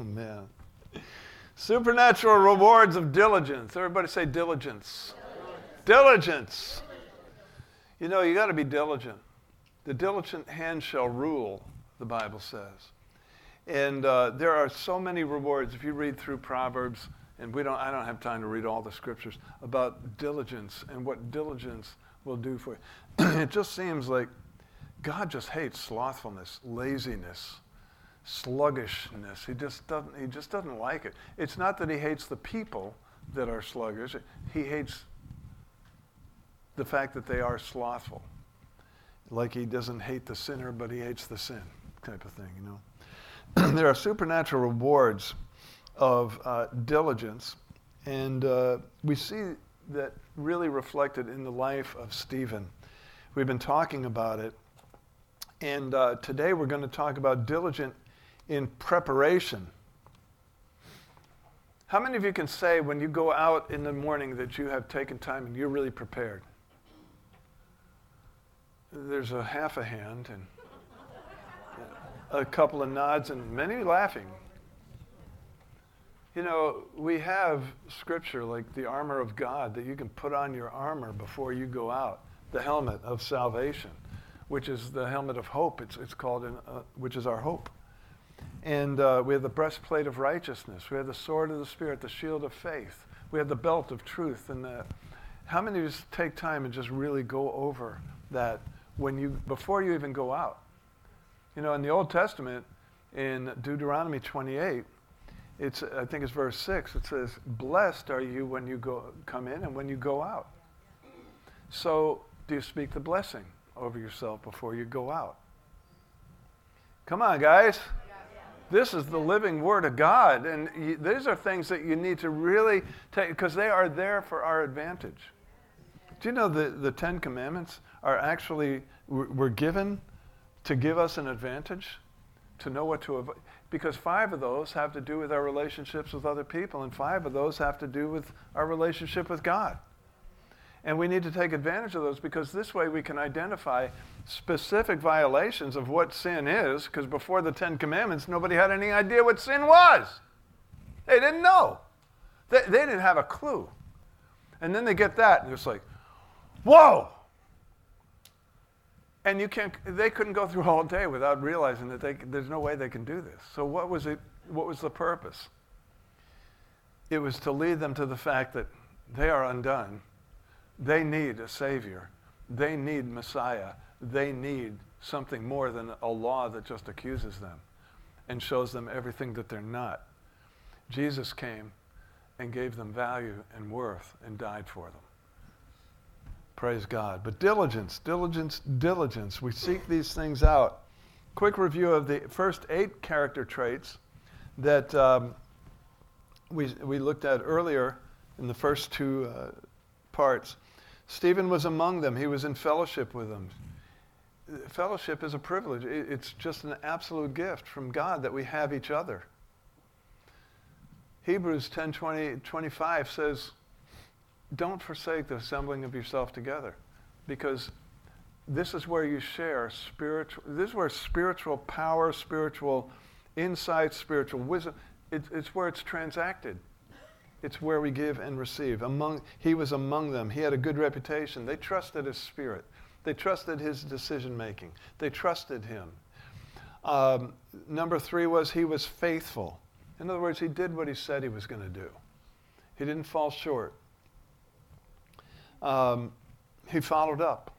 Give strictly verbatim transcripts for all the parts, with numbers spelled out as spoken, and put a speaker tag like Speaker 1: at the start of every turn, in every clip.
Speaker 1: man. Supernatural rewards of diligence. Everybody say diligence. Diligence. Diligence. You know, you got to be diligent. The diligent hand shall rule, the Bible says. And uh, there are so many rewards. If you read through Proverbs, and we don't, I don't have time to read all the scriptures, about diligence and what diligence will do for you. It just seems like God just hates slothfulness, laziness, sluggishness. He just doesn't, he just doesn't like it. It's not that he hates the people that are sluggish. He hates the fact that they are slothful. Like he doesn't hate the sinner, but he hates the sin type of thing, you know. There are supernatural rewards of uh, diligence, and uh, we see that really reflected in the life of Stephen. We've been talking about it, and uh, today we're going to talk about diligent in preparation. How many of you can say when you go out in the morning that you have taken time and you're really prepared? There's a half a hand and a couple of nods and many laughing. You know, we have scripture like the armor of God that you can put on your armor before you go out. The helmet of salvation, which is the helmet of hope. It's it's called, in, uh, which is our hope. And uh, we have the breastplate of righteousness. We have the sword of the Spirit, the shield of faith. We have the belt of truth. And the, how many of you take time and just really go over that when you before you even go out? You know, in the Old Testament, in Deuteronomy twenty-eight, it's I think it's verse six. It says, "Blessed are you when you go come in and when you go out." So, do you speak the blessing over yourself before you go out? Come on, guys. This is the living Word of God, and you, these are things that you need to really take because they are there for our advantage. Do you know the the Ten Commandments are actually were given to give us an advantage, to know what to avoid? Because five of those have to do with our relationships with other people, and five of those have to do with our relationship with God. And we need to take advantage of those because this way we can identify specific violations of what sin is, because before the Ten Commandments, nobody had any idea what sin was. They didn't know. They, they didn't have a clue. And then they get that, and it's like, whoa! And you can't, they couldn't go through all day without realizing that they, there's no way they can do this. So what was it? What was the purpose? It was to lead them to the fact that they are undone. They need a Savior. They need Messiah. They need something more than a law that just accuses them and shows them everything that they're not. Jesus came and gave them value and worth and died for them. Praise God. But diligence, diligence, diligence. We seek these things out. Quick review of the first eight character traits that um, we we looked at earlier in the first two uh, parts. Stephen was among them. He was in fellowship with them. Fellowship is a privilege. It's just an absolute gift from God that we have each other. Hebrews ten, twenty, twenty-five says, don't forsake the assembling of yourself together, because this is where you share spiritual, this is where spiritual power, spiritual insight, spiritual wisdom, it, it's where it's transacted. It's where we give and receive. Among, he was among them. He had a good reputation. They trusted his spirit. They trusted his decision making. They trusted him. Um, number three was he was faithful. In other words, he did what he said he was going to do. He didn't fall short. Um, he followed up.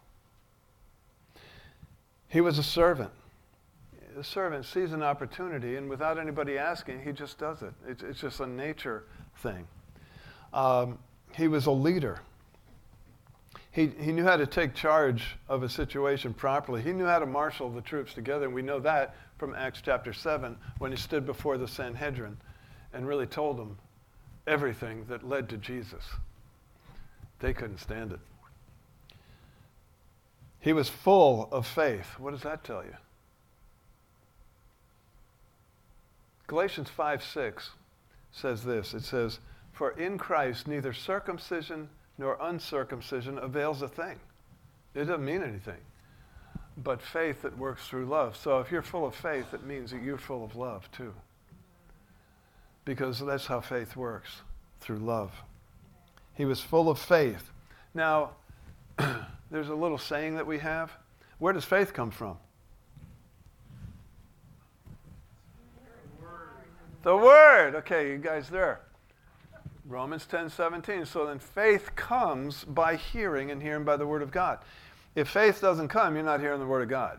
Speaker 1: He was a servant. A servant sees an opportunity, and without anybody asking, he just does it. It's, it's just a nature thing. Um, he was a leader. He, he knew how to take charge of a situation properly. He knew how to marshal the troops together, and we know that from Acts chapter seven, when he stood before the Sanhedrin and really told them everything that led to Jesus. They couldn't stand it. He was full of faith. What does that tell you? Galatians five six says this. It says, for in Christ neither circumcision nor uncircumcision avails a thing. It doesn't mean anything. But faith that works through love. So if you're full of faith, it means that you're full of love too. because that's how faith works, through love. He was full of faith. Now, there's a little saying that we have. Where does faith come from? The Word. Okay, you guys there. Romans ten seventeen. So then faith comes by hearing, and hearing by the Word of God. If faith doesn't come, you're not hearing the Word of God.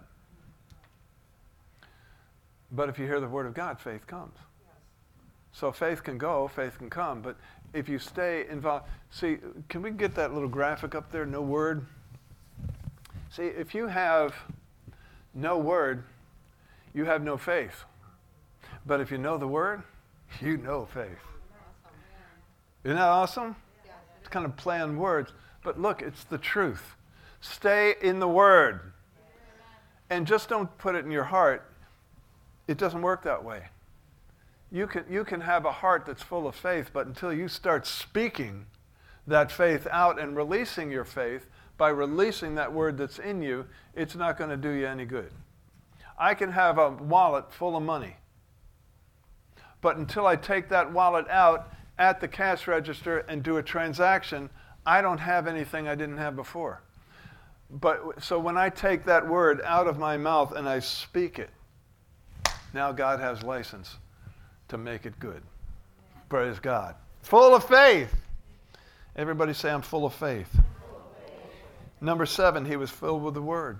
Speaker 1: But if you hear the Word of God, faith comes. So faith can go, faith can come. But if you stay involved, see, can we get that little graphic up there? No word. See, if you have no word, you have no faith. But if you know the Word, you know faith. Isn't that awesome? It's kind of play on words. But look, it's the truth. Stay in the Word. And just don't put it in your heart. It doesn't work that way. You can, you can have a heart that's full of faith, but until you start speaking that faith out and releasing your faith by releasing that Word that's in you, it's not going to do you any good. I can have a wallet full of money. But until I take that wallet out at the cash register and do a transaction, I don't have anything I didn't have before. But so when I take that word out of my mouth and I speak it, now God has license to make it good. Praise God. Full of faith. Everybody say, I'm full of faith. Full of faith. Number seven, he was filled with the Word.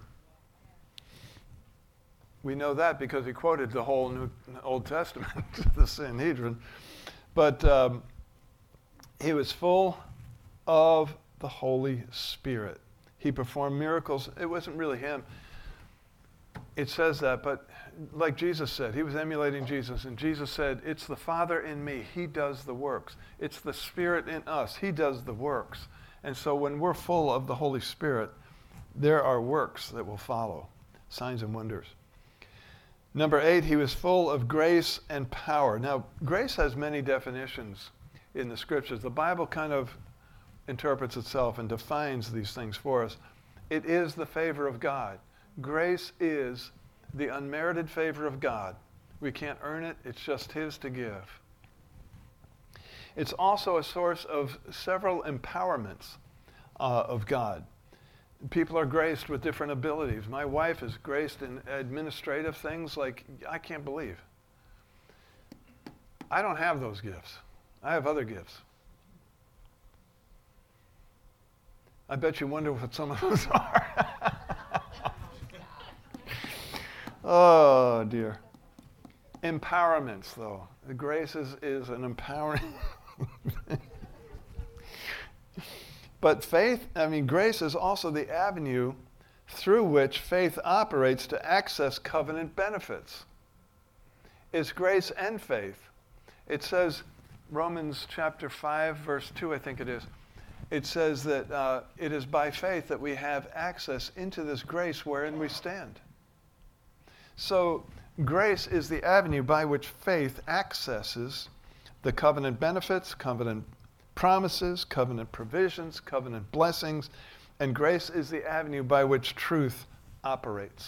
Speaker 1: We know that because he quoted the whole New Old Testament, the Sanhedrin. But um, he was full of the Holy Spirit. He performed miracles. It wasn't really him. It says that, but like Jesus said, he was emulating Jesus, and Jesus said, it's the Father in me. He does the works. It's the Spirit in us. He does the works. And so when we're full of the Holy Spirit, there are works that will follow, signs and wonders. Number eight, he was full of grace and power. Now, grace has many definitions in the Scriptures. The Bible kind of interprets itself and defines these things for us. It is the favor of God. Grace is the unmerited favor of God. We can't earn it. It's just His to give. It's also a source of several empowerments uh, of God. People are graced with different abilities. My wife is graced in administrative things like I can't believe. I don't have those gifts. I have other gifts. I bet you wonder what some of those are. Oh, dear. Empowerments, though. The grace is, is an empowering. But faith, I mean, grace is also the avenue through which faith operates to access covenant benefits. It's grace and faith. It says, Romans chapter five, verse two, I think it is. It says that uh, it is by faith that we have access into this grace wherein we stand. So grace is the avenue by which faith accesses the covenant benefits, covenant promises, covenant provisions, covenant blessings, and grace is the avenue by which truth operates.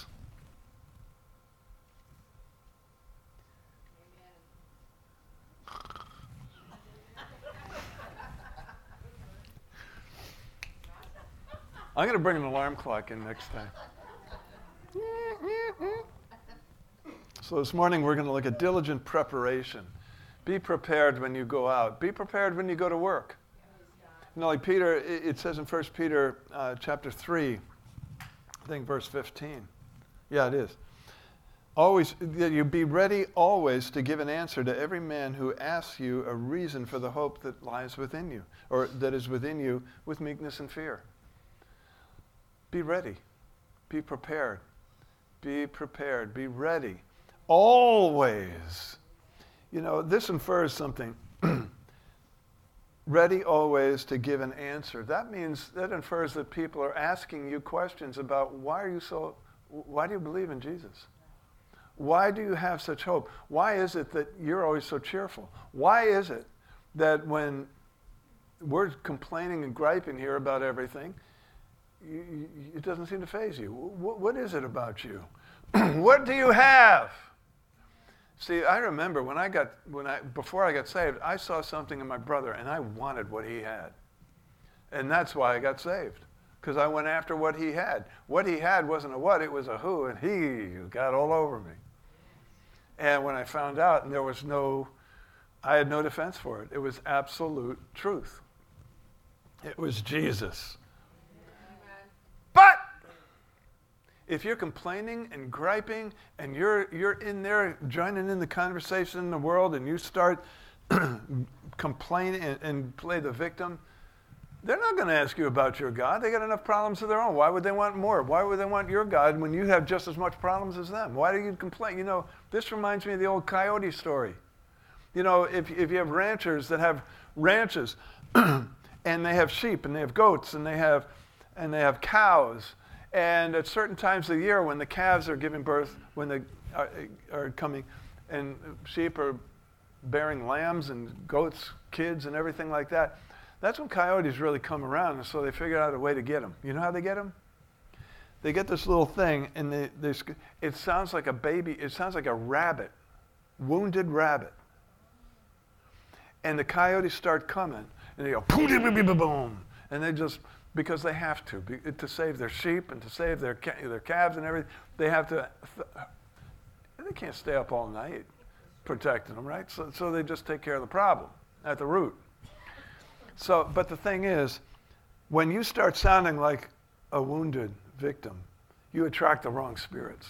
Speaker 1: I'm going to bring an alarm clock in next time. So this morning we're going to look at diligent preparation. Be prepared when you go out. Be prepared when you go to work. You know, like Peter, it says in First Peter uh, chapter three, I think verse fifteen. Yeah, it is. Always, you be ready always to give an answer to every man who asks you a reason for the hope that lies within you, or that is within you, with meekness and fear. Be ready. Be prepared. Be prepared. Be ready. Always. You know, this infers something. Ready always to give an answer. That means, that infers that people are asking you questions about why are you so, why do you believe in Jesus? Why do you have such hope? Why is it that you're always so cheerful? Why is it that when we're complaining and griping here about everything, you, you, it doesn't seem to faze you? What, what is it about you? What do you have See, I remember when I got, when I, before I got saved, I saw something in my brother and I wanted what he had. And that's why I got saved, because I went after what he had. What he had wasn't a what, it was a who, and he got all over me. And when I found out, and there was no, I had no defense for it. It was absolute truth. It was Jesus. Amen. But if you're complaining and griping and you're you're in there joining in the conversation in the world and you start complaining and, and play the victim, they're not going to ask you about your God. They got enough problems of their own. Why would they want more? Why would they want your God when you have just as much problems as them? Why do you complain? You know, this reminds me of the old coyote story. You know, if if you have ranchers that have ranches and they have sheep and they have goats and they have and they have cows, and at certain times of the year when the calves are giving birth, when they are, are coming, and sheep are bearing lambs and goats, kids and everything like that, that's when coyotes really come around, and so they figured out a way to get them. You know how they get them? They get this little thing, and they, they it sounds like a baby, it sounds like a rabbit, wounded rabbit. And the coyotes start coming, and they go, boom, boom, and they just, because they have to, to save their sheep and to save their their calves and everything, they have to, they can't stay up all night protecting them, right? So, so they just take care of the problem at the root. So, but the thing is, when you start sounding like a wounded victim, you attract the wrong spirits.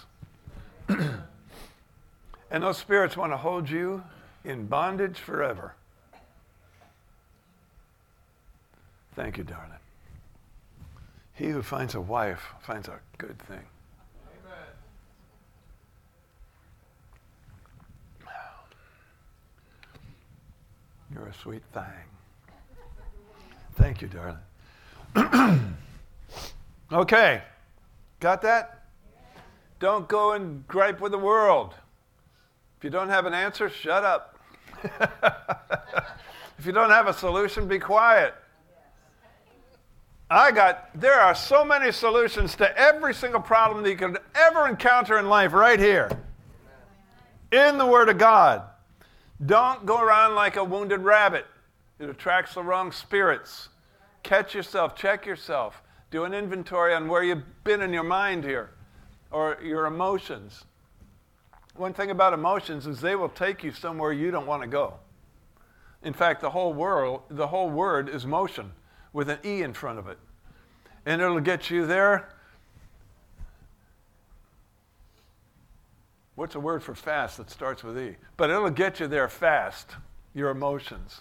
Speaker 1: And those spirits want to hold you in bondage forever. Thank you, darling. He who finds a wife finds a good thing. Amen. You're a sweet thing. Thank you, darling. Okay. Got that? Don't go and gripe with the world. If you don't have an answer, shut up. If you don't have a solution, be quiet. I got, there are so many solutions to every single problem that you could ever encounter in life right here. In the Word of God. Don't go around like a wounded rabbit. It attracts the wrong spirits. Catch yourself, check yourself. Do an inventory on where you've been in your mind here, or your emotions. One thing about emotions is they will take you somewhere you don't want to go. In fact, the whole world, the whole word is motion, with an E in front of it. And it'll get you there. What's a word for fast that starts with E? But it'll get you there fast, your emotions.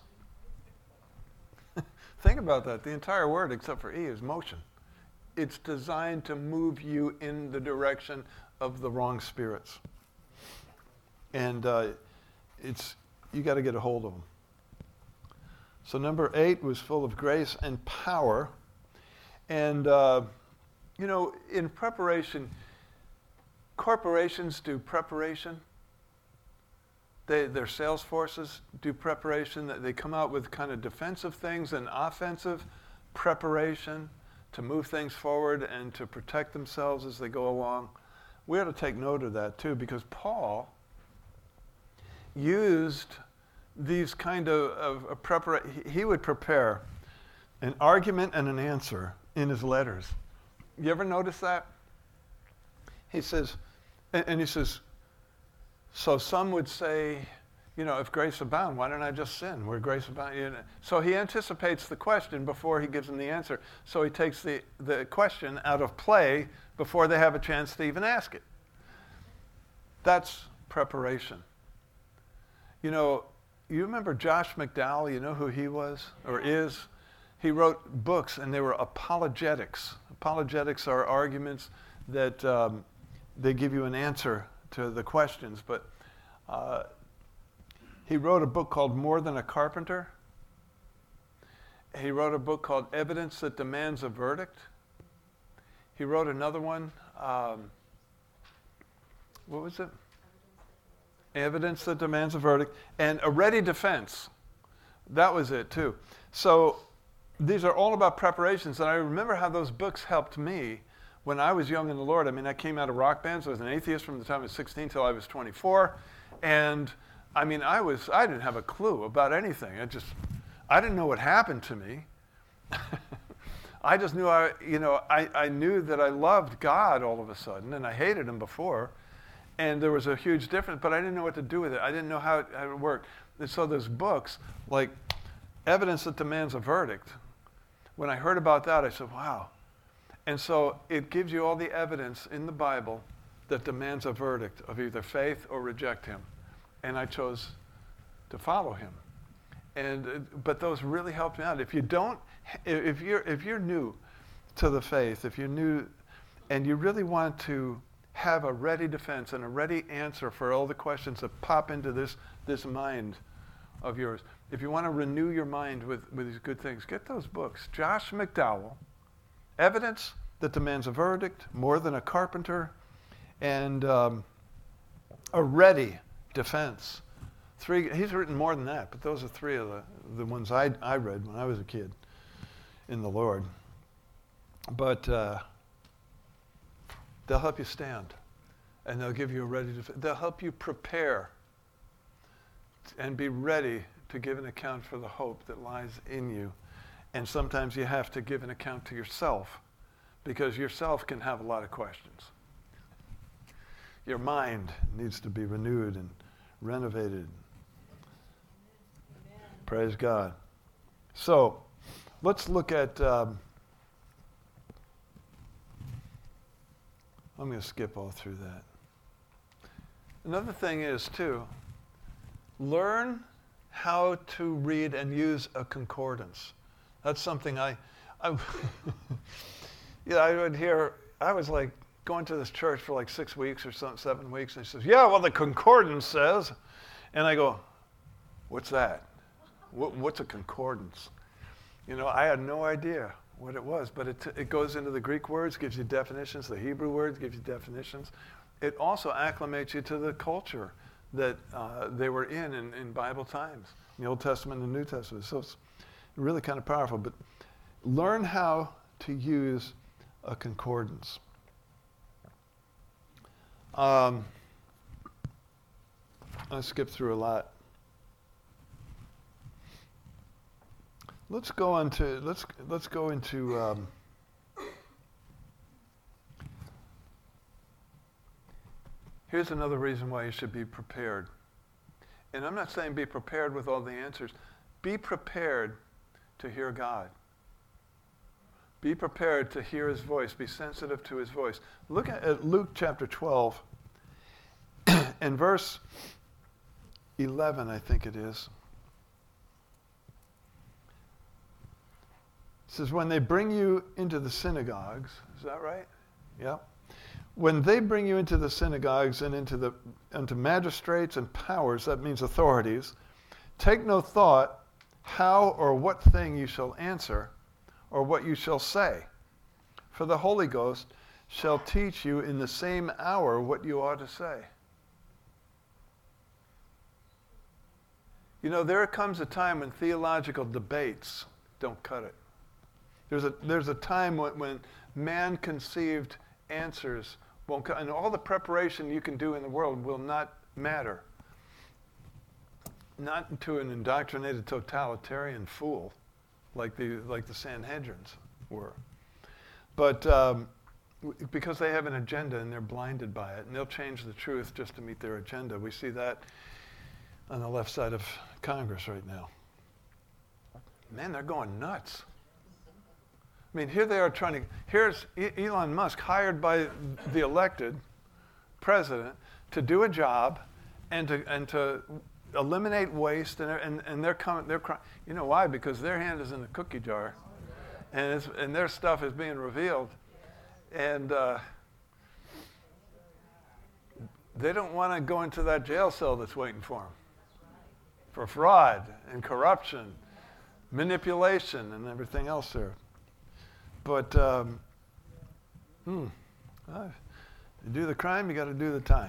Speaker 1: Think about that. The entire word, except for E, is motion. It's designed to move you in the direction of the wrong spirits. And uh, it's you got to get a hold of them. So number eight was full of grace and power. And, uh, you know, in preparation, corporations do preparation. They, their sales forces do preparation. They come out with kind of defensive things and offensive preparation to move things forward and to protect themselves as they go along. We ought to take note of that too, because Paul used these kind of, of, of prepara- he would prepare an argument and an answer in his letters. You ever notice that? He says, and, and he says, so some would say, you know, if grace abound, why don't I just sin? Where grace abound, you know. So he anticipates the question before he gives them the answer. So he takes the, the question out of play before they have a chance to even ask it. That's preparation. You know, you remember Josh McDowell? You know who he was or is? He wrote books, and they were apologetics. Apologetics are arguments that um, they give you an answer to the questions. But uh, he wrote a book called More Than a Carpenter. He wrote a book called Evidence That Demands a Verdict. He wrote another one. Um, what was it? Evidence That Demands a Verdict, and A Ready Defense. That was it, too. So these are all about preparations, and I remember how those books helped me when I was young in the Lord. I mean, I came out of rock bands. I was an atheist from the time I was sixteen till I was twenty-four, And I mean, I was, I didn't have a clue about anything. I just, I didn't know what happened to me. I just knew I, you know, I, I knew that I loved God all of a sudden, and I hated him before. And there was a huge difference, but I didn't know what to do with it. I didn't know how it, how it worked. And so there's books like Evidence That Demands a Verdict. When I heard about that, I said, wow. And so it gives you all the evidence in the Bible that demands a verdict of either faith or reject him. And I chose to follow him. And uh, but those really helped me out. If you don't, if you're if you're new to the faith, if you're new, and you really want to have a ready defense and a ready answer for all the questions that pop into this this mind of yours, if you want to renew your mind with, with these good things, get those books. Josh McDowell, Evidence That Demands a Verdict, More Than a Carpenter, and um, A Ready Defense. Three. He's written more than that, but those are three of the, the ones I, I read when I was a kid in the Lord. But uh, they'll help you stand, and they'll give you a ready defense. They'll help you prepare and be ready to give an account for the hope that lies in you. And sometimes you have to give an account to yourself, because yourself can have a lot of questions. Your mind needs to be renewed and renovated. Amen. Praise God. So, let's look at, um, I'm going to skip all through that. Another thing is, too, learn how to read and use a concordance. That's something I, I yeah, I would hear, I was like going to this church for like six weeks or something, seven weeks, and he says, yeah, well, the concordance says, and I go, what's that? What, what's a concordance? You know, I had no idea what it was, but it, it goes into the Greek words, gives you definitions, the Hebrew words gives you definitions. It also acclimates you to the culture that uh, they were in, in in Bible times, in the Old Testament and New Testament. So it's really kind of powerful. But learn how to use a concordance. Um, I skipped through a lot. Let's go on to let's let's go into. Um, Here's another reason why you should be prepared. And I'm not saying be prepared with all the answers. Be prepared to hear God. Be prepared to hear his voice. Be sensitive to his voice. Look at, at Luke chapter twelve and verse eleven, I think it is. It says, when they bring you into the synagogues, is that right? Yeah. When they bring you into the synagogues and into the into magistrates and powers, that means authorities, take no thought how or what thing you shall answer or what you shall say. For the Holy Ghost shall teach you in the same hour what you ought to say. You know, there comes a time when theological debates don't cut it. There's a there's a time when, when man-conceived answers won't cut, and all the preparation you can do in the world will not matter. Not to an indoctrinated totalitarian fool like the like the Sanhedrins were. But um, because they have an agenda and they're blinded by it, and they'll change the truth just to meet their agenda. We see that on the left side of Congress right now. Man, they're going nuts. I mean, here they are trying to, here's Elon Musk hired by the elected president to do a job and to and to eliminate waste, and and, and they're coming, they're crying. You know why? Because their hand is in the cookie jar, and it's, and their stuff is being revealed, and uh, they don't want to go into that jail cell that's waiting for them for fraud and corruption, manipulation, and everything else there. But um, hmm, uh, you do the crime, you got to do the time.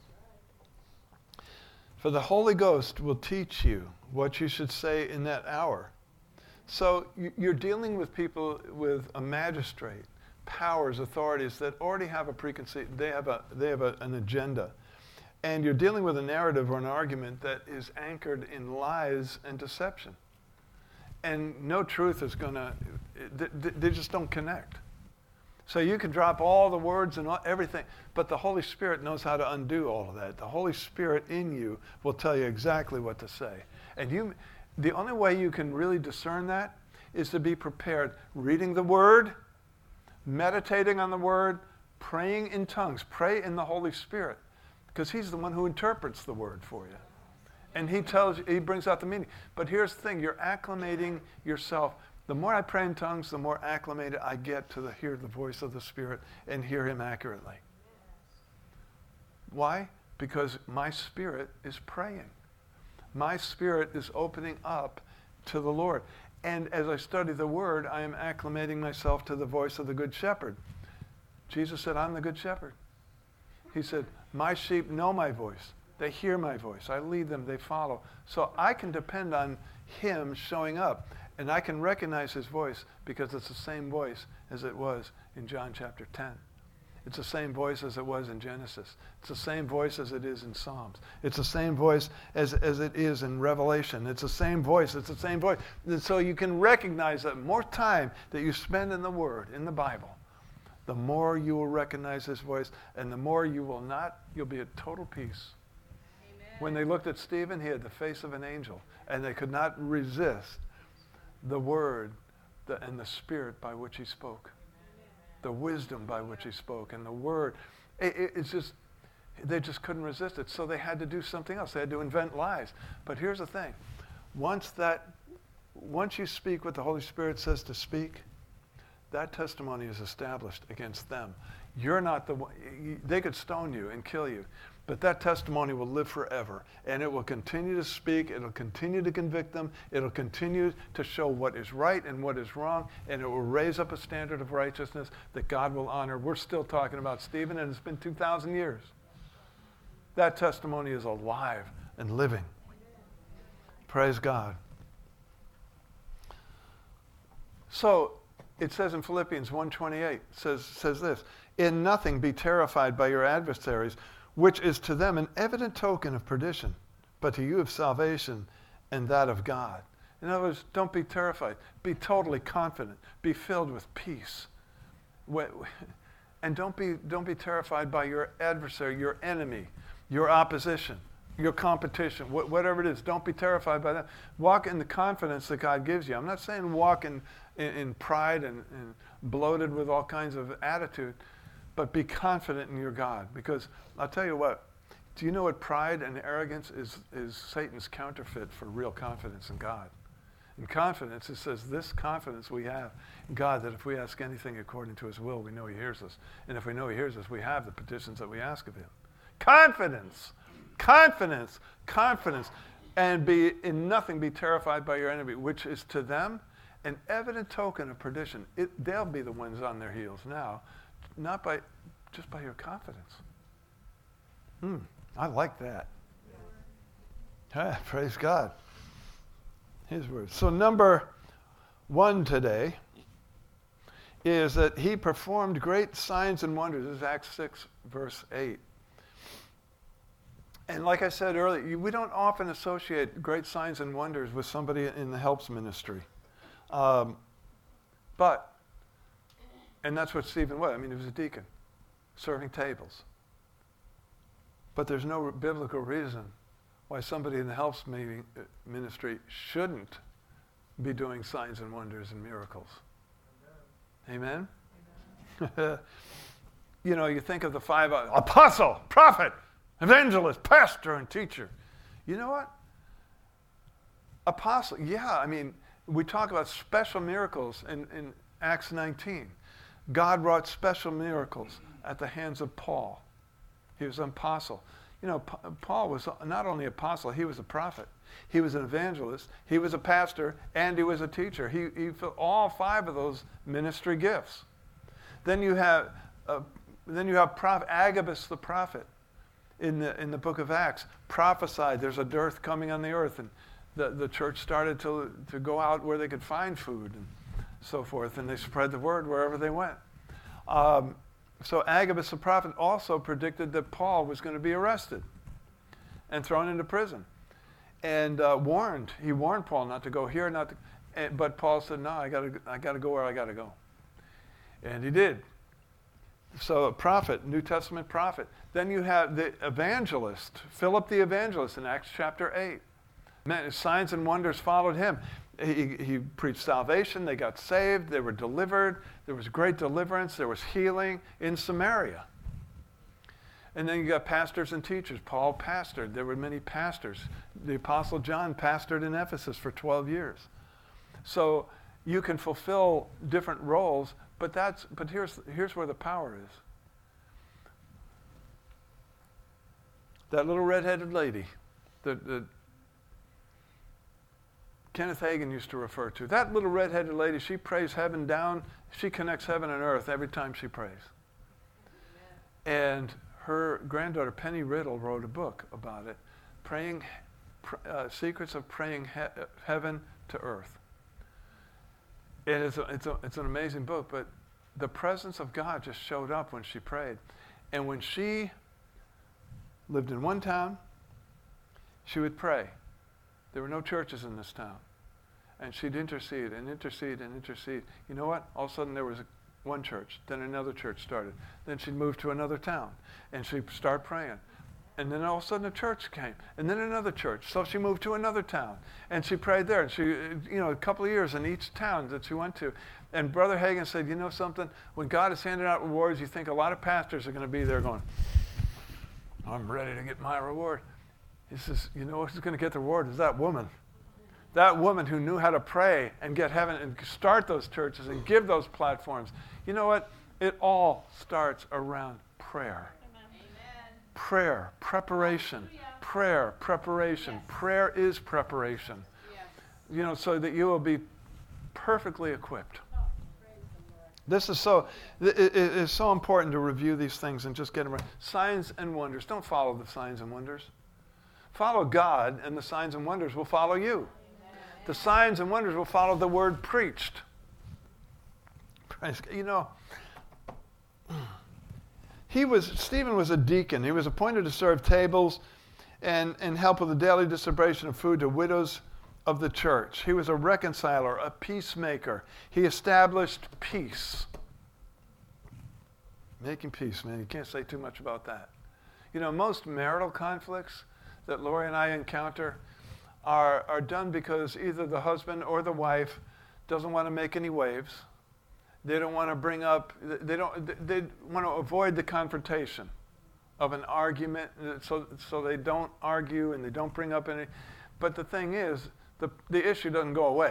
Speaker 1: For the Holy Ghost will teach you what you should say in that hour. So you're dealing with people, with a magistrate, powers, authorities that already have a preconceived, they have a they have a, an agenda, And you're dealing with a narrative or an argument that is anchored in lies and deception. And no truth is going to, they just don't connect. So you can drop all the words and all, everything, but the Holy Spirit knows how to undo all of that. The Holy Spirit in you will tell you exactly what to say. And you, the only way you can really discern that is to be prepared, reading the Word, meditating on the Word, praying in tongues. Pray in the Holy Spirit, because He's the one who interprets the Word for you. And He tells you, He brings out the meaning. But here's the thing, you're acclimating yourself. The more I pray in tongues, the more acclimated I get to the, hear the voice of the Spirit and hear Him accurately. Why? Because my spirit is praying. My spirit is opening up to the Lord. And as I study the Word, I am acclimating myself to the voice of the Good Shepherd. Jesus said, I'm the Good Shepherd. He said, my sheep know my voice. They hear my voice. I lead them, they follow. So I can depend on Him showing up. And I can recognize His voice because it's the same voice as it was in John chapter ten. It's the same voice as it was in Genesis. It's the same voice as it is in Psalms. It's the same voice as, as it is in Revelation. It's the same voice. It's the same voice. And so you can recognize that more time that you spend in the Word, in the Bible, the more you will recognize His voice, and the more you will not, you'll be at total peace. Amen. When they looked at Stephen, he had the face of an angel, and they could not resist the Word the, and the Spirit by which He spoke. The wisdom by which He spoke, and the Word. It, it, it's just, they just couldn't resist it. So they had to do something else. They had to invent lies. But here's the thing. Once that, once you speak what the Holy Spirit says to speak, that testimony is established against them. You're not the one. They could stone you and kill you, but that testimony will live forever, and it will continue to speak. It'll continue to convict them. It'll continue to show what is right and what is wrong, and it will raise up a standard of righteousness that God will honor. We're still talking about Stephen, and it's been two thousand years. That testimony is alive and living. Praise God. So it says in Philippians one twenty-eight, says, says this, in nothing be terrified by your adversaries, which is to them an evident token of perdition, but to you of salvation and that of God. In other words, don't be terrified. Be totally confident. Be filled with peace. And don't be, don't be terrified by your adversary, your enemy, your opposition, your competition, wh- whatever it is. Don't be terrified by that. Walk in the confidence that God gives you. I'm not saying walk in, in, in pride and, and bloated with all kinds of attitude, but be confident in your God. Because I'll tell you what, do you know what pride and arrogance is, is Satan's counterfeit for real confidence in God? In confidence, it says this confidence we have in God, that if we ask anything according to His will, we know He hears us. And if we know He hears us, we have the petitions that we ask of Him. Confidence, confidence, confidence. And be in nothing be terrified by your enemy, which is to them an evident token of perdition. It, they'll be the ones on their heels now. Not by, just by your confidence. Hmm, I like that. Ah, praise God. His word. So number one today is that He performed great signs and wonders. This is Acts six, verse eight. And like I said earlier, we don't often associate great signs and wonders with somebody in the helps ministry. Um, but And that's what Stephen was. I mean, he was a deacon, serving tables. But there's no biblical reason why somebody in the helps meeting, uh, ministry shouldn't be doing signs and wonders and miracles. Amen? Amen? You know, you think of the five, uh, apostle, prophet, evangelist, pastor, and teacher. You know what? Apostle, yeah, I mean, we talk about special miracles in, in Acts nineteen. God wrought special miracles at the hands of Paul. He was an apostle. You know, P- Paul was not only an apostle, he was a prophet. He was an evangelist. He was a pastor, and he was a teacher. He, he filled all five of those ministry gifts. Then you have, uh, then you have Prophet Agabus the prophet in the in the book of Acts. Prophesied there's a dearth coming on the earth, and the, the church started to to go out where they could find food and so forth, and they spread the word wherever they went. Um, so Agabus the prophet also predicted that Paul was going to be arrested. and thrown into prison. And uh, warned, he warned Paul not to go here, not to, and, but Paul said, no, I gotta, I gotta go where I gotta go. And he did. So a prophet, New Testament prophet. Then you have the evangelist, Philip the evangelist in Acts chapter eight. Man, signs and wonders followed him. He, he preached salvation, they got saved, they were delivered, there was great deliverance, there was healing in Samaria. And then you got pastors and teachers. Paul pastored. There were many pastors. The Apostle John pastored in Ephesus for twelve years. So you can fulfill different roles, but that's but here's here's where the power is. That little red-headed lady that, that Kenneth Hagin used to refer to. That little red-headed lady, she prays heaven down. She connects heaven and earth every time she prays. Amen. And her granddaughter, Penny Riddle, wrote a book about it, praying, uh, Secrets of Praying he- Heaven to Earth. It is a, it's, a, it's an amazing book, but the presence of God just showed up when she prayed. And when she lived in one town, she would pray. There were no churches in this town. And she'd intercede and intercede and intercede. You know what? All of a sudden there was a one church, then another church started. Then she'd move to another town, and she'd start praying. And then all of a sudden a church came, and then another church. So she moved to another town, and she prayed there. And she, you know, a couple of years in each town that she went to. And Brother Hagin said, you know something? When God is handing out rewards, you think a lot of pastors are going to be there going, I'm ready to get my reward. He says, you know who's going to get the reward is that woman. That woman who knew how to pray and get heaven and start those churches and give those platforms. You know what? It all starts around prayer. Amen. Prayer, preparation, Hallelujah. prayer, preparation. Yes. Prayer is preparation. Yes. You know, so that you will be perfectly equipped. Oh, this is so, it, it is so important to review these things and just get them right. Signs and wonders. Don't follow the signs and wonders. Follow God, and the signs and wonders will follow you. The signs and wonders will follow the word preached. Praise God. You know, he was Stephen was a deacon. He was appointed to serve tables and, and help with the daily distribution of food to widows of the church. He was a reconciler, a peacemaker. He established peace. Making peace, man. You can't say too much about that. You know, most marital conflicts that Lori and I encounter Are, are done because either the husband or the wife doesn't want to make any waves. They don't want to bring up, they don't, they want to avoid the confrontation of an argument, so, so they don't argue and they don't bring up any. But the thing is, the, the issue doesn't go away.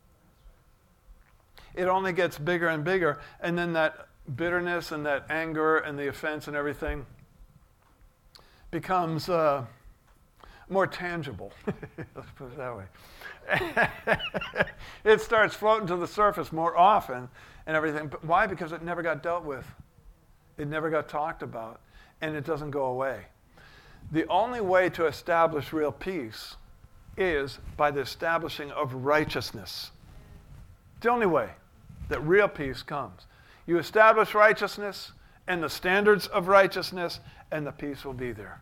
Speaker 1: It only gets bigger and bigger, and then that bitterness and that anger and the offense and everything becomes uh, more tangible. Let's put it that way. It starts floating to the surface more often and everything. But why? Because it never got dealt with. It never got talked about, and it doesn't go away. The only way to establish real peace is by the establishing of righteousness. It's the only way that real peace comes. You establish righteousness and the standards of righteousness, and the peace will be there.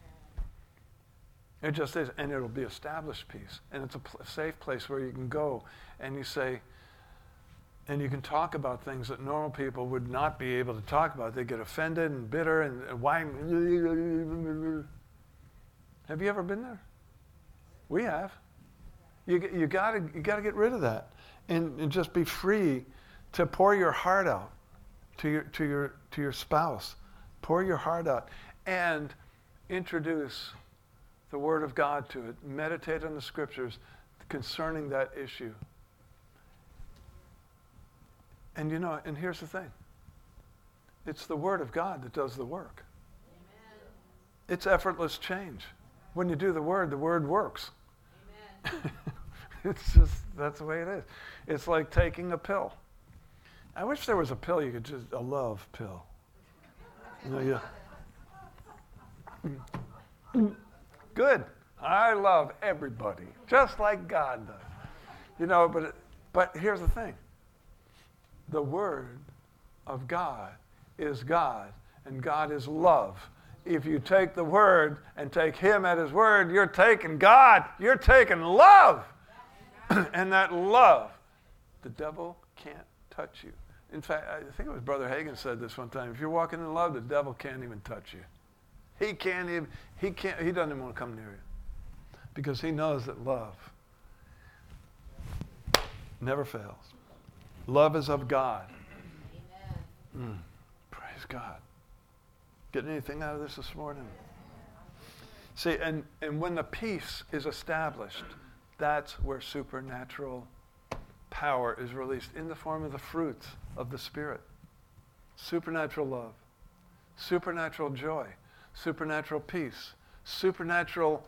Speaker 1: It just is, and it'll be established peace. And it's a pl- safe place where you can go and you say, and you can talk about things that normal people would not be able to talk about. They get offended and bitter and, and why. Have you ever been there? We have. You you gotta you gotta get rid of that and, and just be free to pour your heart out to your to your to your spouse. Pour your heart out and introduce the Word of God to it. Meditate on the Scriptures concerning that issue. And you know, and here's the thing. It's the Word of God that does the work. Amen. It's effortless change. When you do the Word, the Word works. Amen. It's just, that's the way it is. It's like taking a pill. I wish there was a pill you could just, a love pill. You know, yeah. Good. I love everybody, just like God does. You know, but but here's the thing. The Word of God is God, and God is love. if you take the word and take him at his word, you're taking God. You're taking love. And that love, the devil can't touch you. In fact, I think it was Brother Hagin said this one time. If you're walking in love, the devil can't even touch you. He can't even, he can't, he doesn't even want to come near you. Because he knows that love never fails. Love is of God. Mm, praise God. Getting anything out of this this morning? See, and, and when the peace is established, that's where supernatural power is released in the form of the fruits of the Spirit. Supernatural love, supernatural joy, supernatural peace, supernatural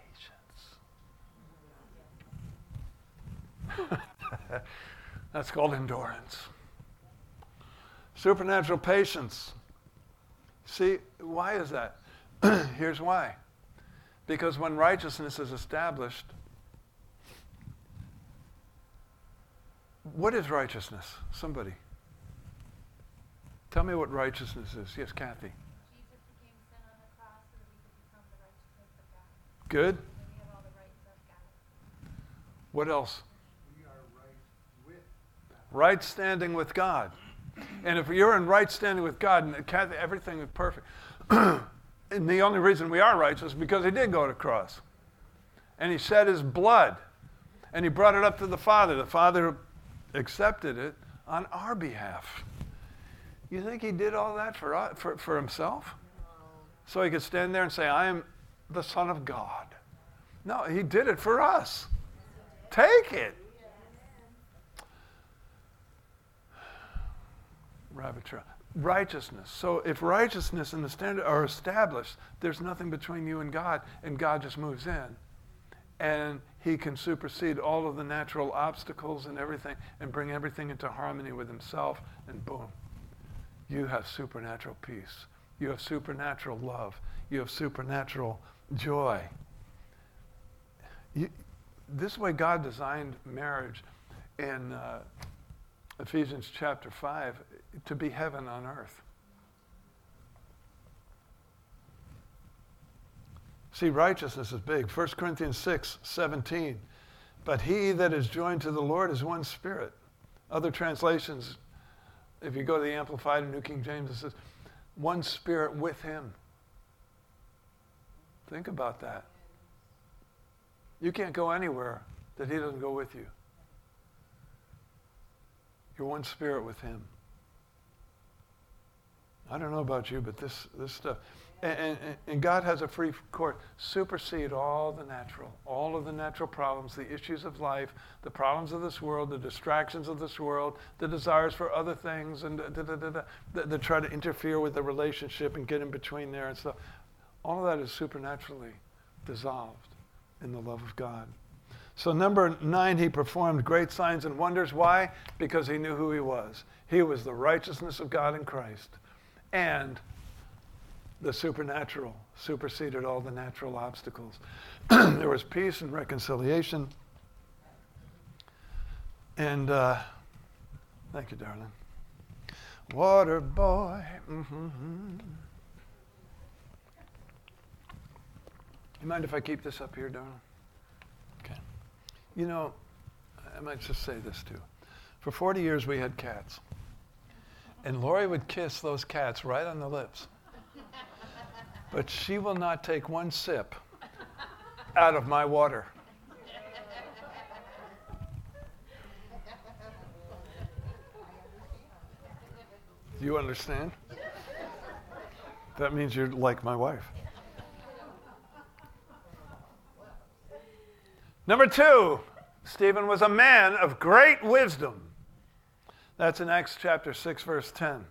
Speaker 1: patience. That's called endurance. Supernatural patience. See, why is that? Here's why. Because when righteousness is established, what is righteousness? Somebody. Tell me what righteousness is. Yes, Kathy.
Speaker 2: Jesus became sin on the cross so that we could become the righteousness of God.
Speaker 1: Good.
Speaker 2: And we have all the rights of God.
Speaker 1: What else?
Speaker 3: We are right with God.
Speaker 1: Right standing with God. And if you're in right standing with God, and Kathy, everything is perfect. And the only reason we are righteous is because he did go to the cross. And he shed his blood. And he brought it up to the Father. The Father accepted it on our behalf. You think he did all that for, us, for, for himself? So he could stand there and say, I am the Son of God. No, he did it for us. Take it. Rabbit trail. Righteousness. So if righteousness and the standard are established, there's nothing between you and God, and God just moves in. And he can supersede all of the natural obstacles and everything and bring everything into harmony with himself, and boom. You have supernatural peace. You have supernatural love. You have supernatural joy. You, this way God designed marriage in uh, Ephesians chapter five to be heaven on earth. See, righteousness is big. First Corinthians six seventeen. But he that is joined to the Lord is one spirit. Other translations, if you go to the Amplified and New King James, it says, one spirit with him. Think about that. You can't go anywhere that he doesn't go with you. You're one spirit with him. I don't know about you, but this, this stuff. And, and, and God has a free course. Supersede all the natural, all of the natural problems, the issues of life, the problems of this world, the distractions of this world, the desires for other things, and da, da, da, da, da, that, that try to interfere with the relationship and get in between there and stuff. All of that is supernaturally dissolved in the love of God. So number nine, he performed great signs and wonders. Why? Because he knew who he was. He was the righteousness of God in Christ. And the supernatural superseded all the natural obstacles. There was peace and reconciliation. And uh, thank you, darling. Water boy. Mm-hmm. You mind if I keep this up here, darling? Okay. You know, I might just say this too. For forty years we had cats. And Lori would kiss those cats right on the lips. But she will not take one sip out of my water. Do you understand? That means you're like my wife. Number two, Stephen was a man of great wisdom. That's in Acts chapter six, verse ten.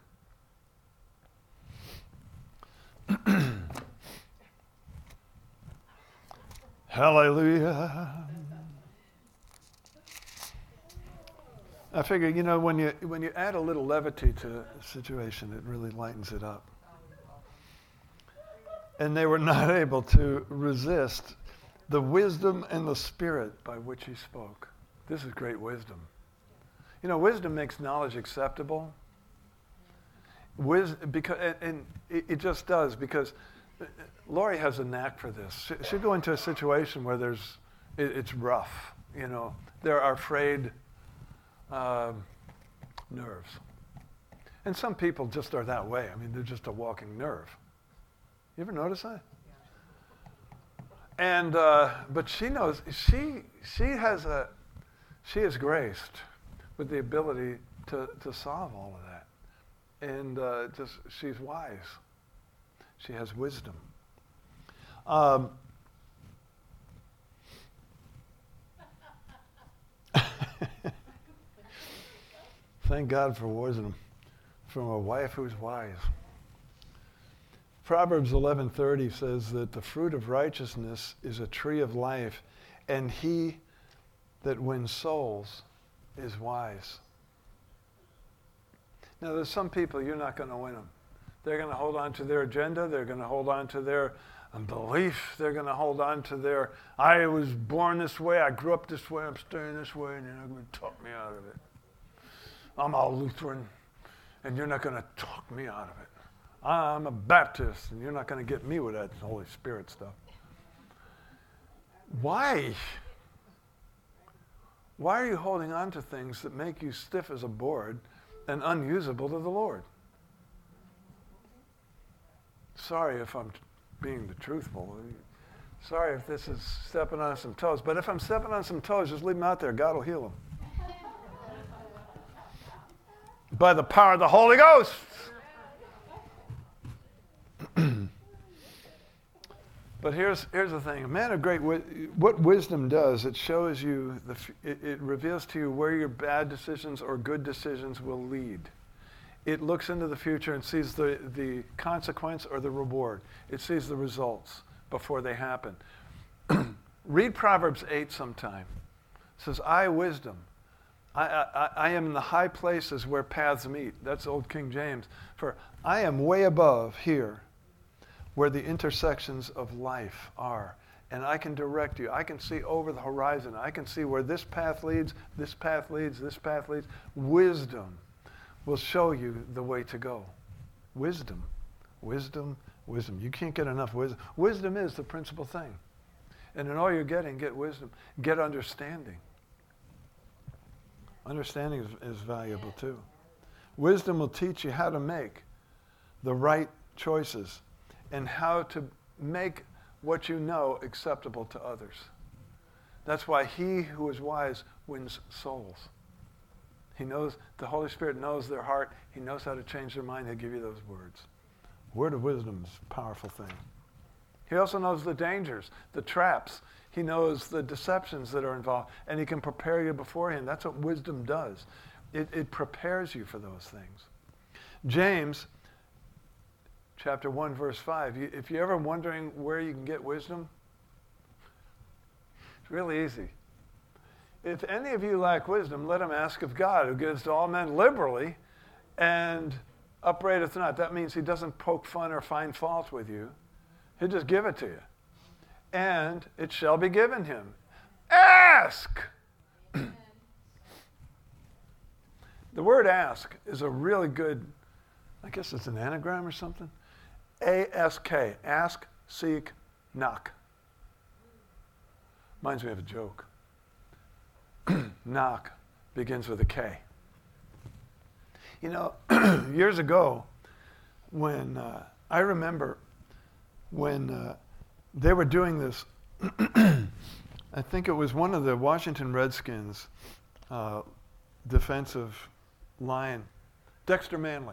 Speaker 1: Hallelujah. I figure, you know, when you when you add a little levity to a situation, it really lightens it up. And they were not able to resist the wisdom and the spirit by which he spoke. This is great wisdom. You know, wisdom makes knowledge acceptable. Wis- because, and, and it, it just does, because Lori has a knack for this. She, she'll go into a situation where there's, it, it's rough, you know. There are frayed um, nerves. And some people just are that way. I mean, they're just a walking nerve. You ever notice that? And, uh, but she knows, she, she has a, she is graced with the ability to, to solve all of that. And uh, just, she's wise. She has wisdom. Um, Thank God for wisdom from a wife who's wise. Proverbs eleven thirty says that the fruit of righteousness is a tree of life, and he that wins souls is wise. Now, there's some people you're not going to win them. They're going to hold on to their agenda. They're going to hold on to their um, belief. They're going to hold on to their, I was born this way, I grew up this way, I'm staying this way, and you're not going to talk me out of it. I'm all Lutheran, and you're not going to talk me out of it. I'm a Baptist, and you're not going to get me with that Holy Spirit stuff. Why? Why are you holding on to things that make you stiff as a board and unusable to the Lord? Sorry if I'm being the truthful. Sorry if this is stepping on some toes. But if I'm stepping on some toes, just leave them out there. God will heal them. By the power of the Holy Ghost. But here's here's the thing. A man of great wi- what wisdom does, it shows you, the, it, it reveals to you where your bad decisions or good decisions will lead. It looks into the future and sees the, the consequence or the reward. It sees the results before they happen. Read Proverbs eight sometime. It says, I, wisdom, I, I, I am in the high places where paths meet. That's old King James. For I am way above here where the intersections of life are. And I can direct you. I can see over the horizon. I can see where this path leads, this path leads, this path leads. Wisdom will show you the way to go. Wisdom, wisdom, wisdom. You can't get enough wisdom. Wisdom is the principal thing. And in all you're getting, get wisdom. Get understanding. Understanding is, is valuable too. Wisdom will teach you how to make the right choices and how to make what you know acceptable to others. That's why he who is wise wins souls. He knows, the Holy Spirit knows their heart. He knows how to change their mind. He'll give you those words. Word of wisdom is a powerful thing. He also knows the dangers, the traps. He knows the deceptions that are involved, and he can prepare you beforehand. That's what wisdom does. It, it prepares you for those things. James chapter one, verse five. You, if you're ever wondering where you can get wisdom, it's really easy. If any of you lack wisdom, let him ask of God, who gives to all men liberally and upbraideth not. That means he doesn't poke fun or find fault with you. He'll just give it to you. And it shall be given him. Ask! The word ask is a really good, I guess it's an anagram or something. A S K, ask, seek, knock. Reminds me of a joke. Knock begins with a K. You know, years ago, when uh, I remember when uh, they were doing this, I think it was one of the Washington Redskins uh, defensive line, Dexter Manley.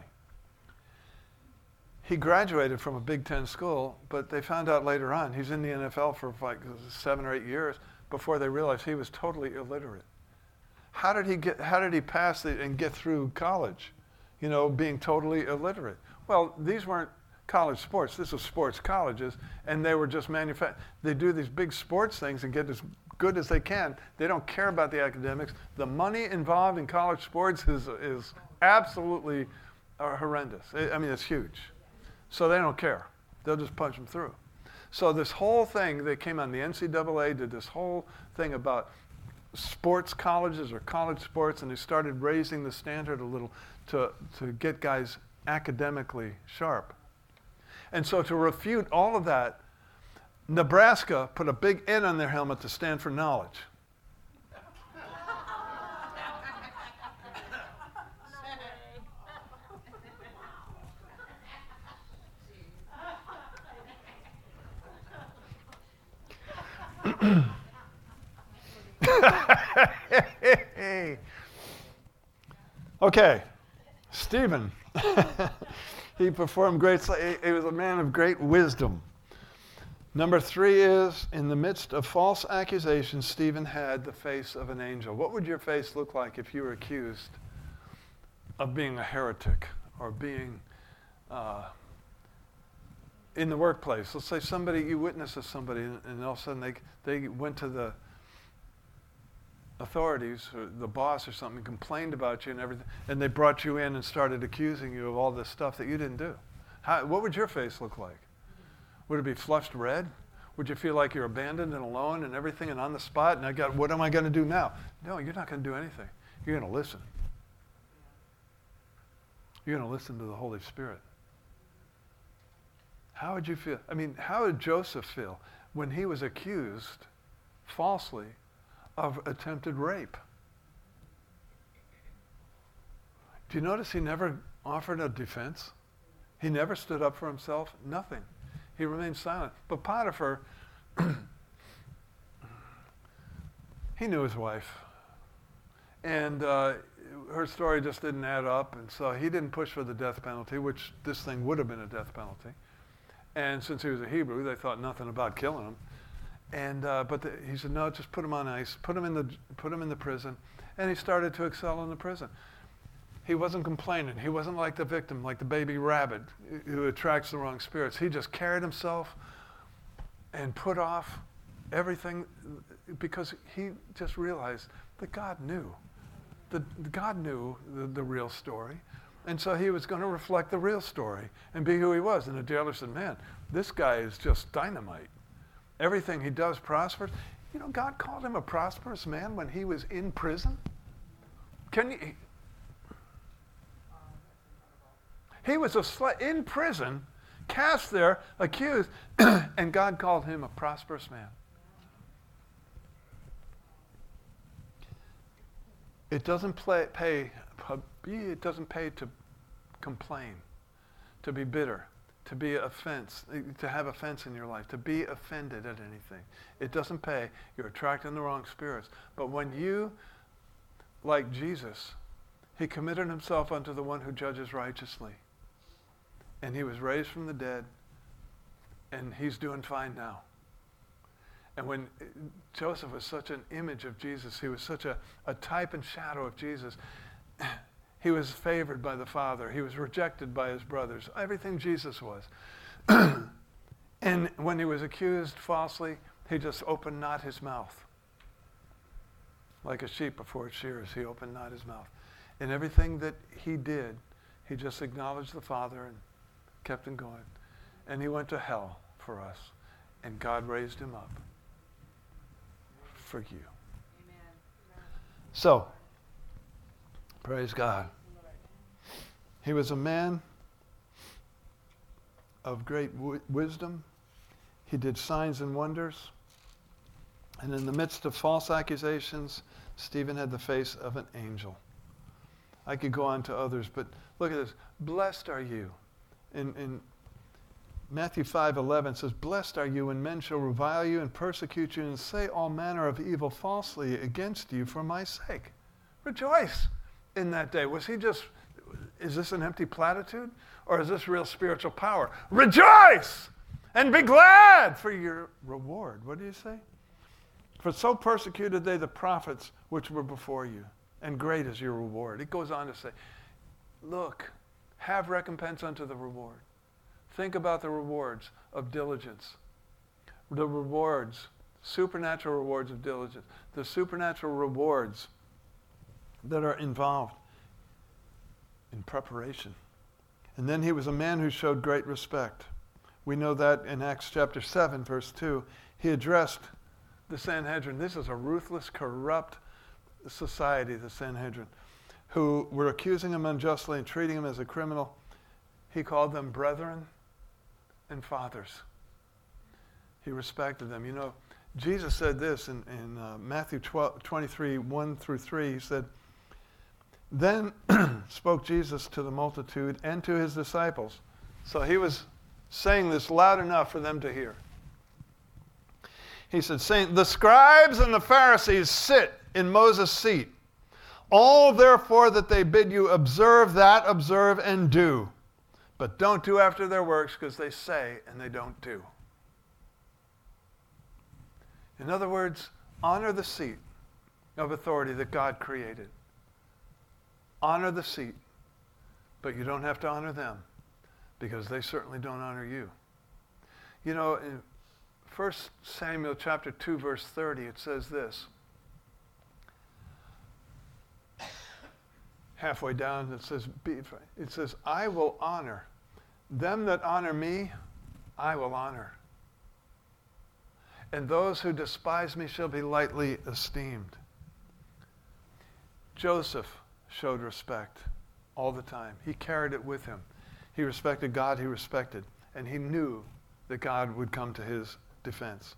Speaker 1: He graduated from a Big Ten school, but they found out later on, he's in the N F L for like seven or eight years before they realized he was totally illiterate. How did he get, how did he pass it and get through college, you know, being totally illiterate? Well, these weren't college sports. This was sports colleges, and they were just manufactured. They do these big sports things and get as good as they can. They don't care about the academics. The money involved in college sports is, is absolutely uh, horrendous. I mean, it's huge. So they don't care. They'll just punch them through. So this whole thing, they came on, the N C double A did this whole thing about sports colleges or college sports, and they started raising the standard a little to, to get guys academically sharp. And so to refute all of that, Nebraska put a big N on their helmet to stand for knowledge. Okay, Stephen. He performed great, he was a man of great wisdom. Number three is, in the midst of false accusations, Stephen had the face of an angel. What would your face look like if you were accused of being a heretic or being uh, in the workplace? Let's say somebody, you witness somebody, and, and all of a sudden they, they went to the authorities or the boss or something, complained about you and everything, and they brought you in and started accusing you of all this stuff that you didn't do. How, what would your face look like? Would it be flushed red? Would you feel like you're abandoned and alone and everything and on the spot and I got, what am I going to do now? No, you're not going to do anything. You're going to listen. You're going to listen to the Holy Spirit. How would you feel? I mean, how did Joseph feel when he was accused falsely of attempted rape? Do you notice he never offered a defense? He never stood up for himself? Nothing. He remained silent. But Potiphar, he knew his wife. And uh, her story just didn't add up. And so he didn't push for the death penalty, which this thing would have been a death penalty. And since he was a Hebrew, they thought nothing about killing him. And uh, but the, he said, no, just put him on ice, put him in the put him in the prison, and he started to excel in the prison. He wasn't complaining. He wasn't like the victim, like the baby rabbit who attracts the wrong spirits. He just carried himself and put off everything because he just realized that God knew, that God knew the, the real story, and so he was going to reflect the real story and be who he was. And the jailer said, "Man, this guy is just dynamite. Everything he does prospers." You know, God called him a prosperous man when he was in prison. Can you? He was a sl- in prison, cast there, accused, and God called him a prosperous man. It doesn't play, pay. It doesn't pay to complain, to be bitter, to be offense, to have offense in your life, to be offended at anything. It doesn't pay. You're attracting the wrong spirits. But when you, like Jesus, he committed himself unto the one who judges righteously. And he was raised from the dead, and he's doing fine now. And when Joseph was such an image of Jesus, he was such a, a type and shadow of Jesus, he was favored by the Father. He was rejected by his brothers. Everything Jesus was. And when he was accused falsely, he just opened not his mouth. Like a sheep before its shears, he opened not his mouth. In everything that he did, he just acknowledged the Father and kept him going. And he went to hell for us. And God raised him up for you. Amen. So, praise God. He was a man of great w- wisdom. He did signs and wonders. And in the midst of false accusations, Stephen had the face of an angel. I could go on to others, but look at this. Blessed are you. In, in Matthew five eleven says, "Blessed are you when men shall revile you and persecute you and say all manner of evil falsely against you for my sake." Rejoice in that day. Was he just, is this an empty platitude? Or is this real spiritual power? Rejoice and be glad for your reward. What do you say? For so persecuted they the prophets which were before you, and great is your reward. It goes on to say, look, have recompense unto the reward. Think about the rewards of diligence. The rewards, supernatural rewards of diligence. The supernatural rewards that are involved in preparation. And then he was a man who showed great respect. We know that in Acts chapter seven, verse two. He addressed the Sanhedrin. This is a ruthless, corrupt society, the Sanhedrin, who were accusing him unjustly and treating him as a criminal. He called them brethren, and fathers. He respected them. You know, Jesus said this in, in uh, Matthew twelve, twenty-three, one through three. He said, then spoke Jesus to the multitude and to his disciples. So he was saying this loud enough for them to hear. He said, saying, the scribes and the Pharisees sit in Moses' seat. All therefore that they bid you observe that, observe and do. But don't do after their works, because they say and they don't do. In other words, honor the seat of authority that God created. Honor the seat, but you don't have to honor them, because they certainly don't honor you. You know, in First Samuel chapter two, verse thirty, it says this. Halfway down, it says, it says, I will honor them that honor me, I will honor. And those who despise me shall be lightly esteemed. Joseph showed respect all the time. He carried it with him. He respected God, he respected, and he knew that God would come to his defense.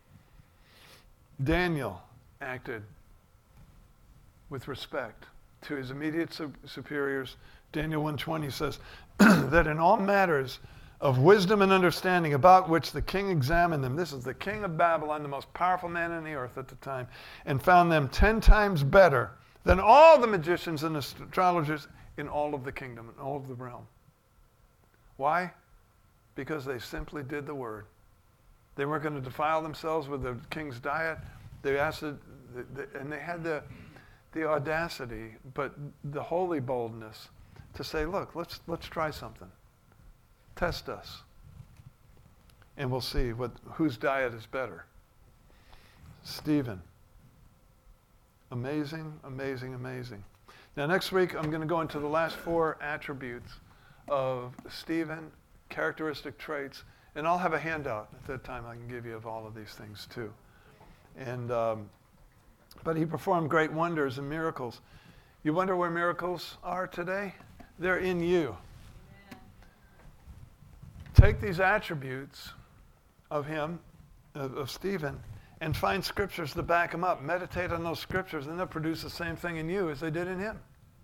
Speaker 1: Daniel acted with respect to his immediate su- superiors. Daniel one twenty says that in all matters of wisdom and understanding about which the king examined them, this is the king of Babylon, the most powerful man on the earth at the time, and found them ten times better than all the magicians and astrologers in all of the kingdom, in all of the realm. Why? Because they simply did the word. They weren't going to defile themselves with the king's diet. They asked it, and they had the, the audacity, but the holy boldness to say, look, let's, let's try something. Test us. And we'll see what whose diet is better. Stephen. Amazing, amazing, amazing. Now next week I'm going to go into the last four attributes of Stephen, characteristic traits, and I'll have a handout at that time I can give you of all of these things too. And um, but he performed great wonders and miracles. You wonder where miracles are today? They're in you. Amen. Take these attributes of him, of, of Stephen, and find scriptures to back them up. Meditate on those scriptures, and they'll produce the same thing in you as they did in him.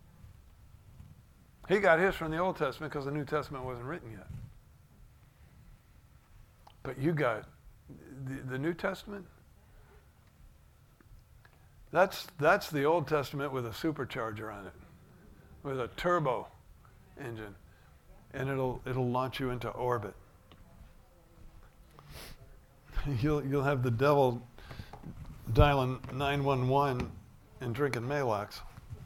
Speaker 1: He got his from the Old Testament because the New Testament wasn't written yet. But you got the, the New Testament. That's, that's the Old Testament with a supercharger on it, with a turbo engine, and it'll, it'll launch you into orbit. You'll, you'll have the devil dialing nine one one and drinking Maalox.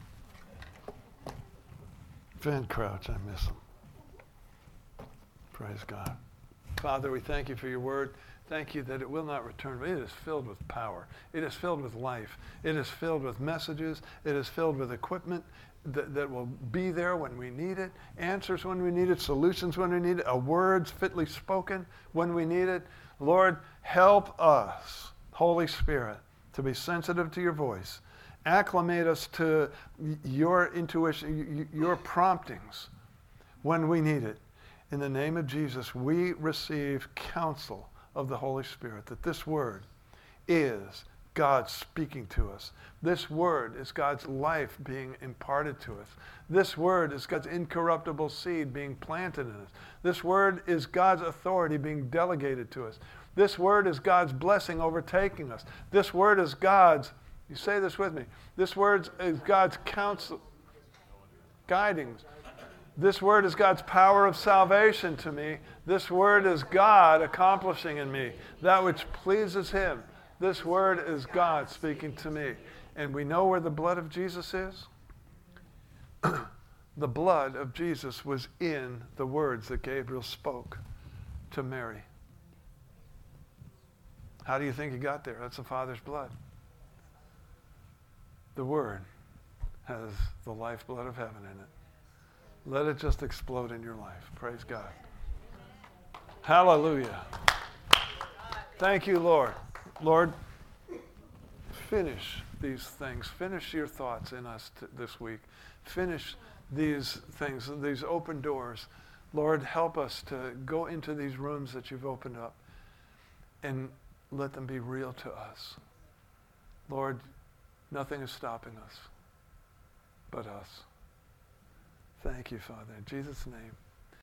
Speaker 1: Van Crouch, I miss him. Praise God. Father, we thank you for your word. Thank you that it will not return. It is filled with power. It is filled with life. It is filled with messages. It is filled with equipment that, that will be there when we need it, answers when we need it, solutions when we need it, a words fitly spoken when we need it. Lord, help us, Holy Spirit, to be sensitive to your voice. Acclimate us to your intuition, your promptings when we need it. In the name of Jesus, we receive counsel of the Holy Spirit that this word is God speaking to us. This word is God's life being imparted to us. This word is God's incorruptible seed being planted in us. This word is God's authority being delegated to us. This word is God's blessing overtaking us. This word is God's, you say this with me, this word is God's counsel, guidings. This word is God's power of salvation to me. This word is God accomplishing in me that which pleases him. This word is God speaking to me. And we know where the blood of Jesus is? The blood of Jesus was in the words that Gabriel spoke to Mary. How do you think he got there? That's the Father's blood. The word has the lifeblood of heaven in it. Let it just explode in your life. Praise God. Hallelujah. Thank you, Lord. Lord, finish these things. Finish your thoughts in us t- this week. Finish these things, these open doors. Lord, help us to go into these rooms that you've opened up and let them be real to us. Lord, nothing is stopping us but us. Thank you, Father. In Jesus' name.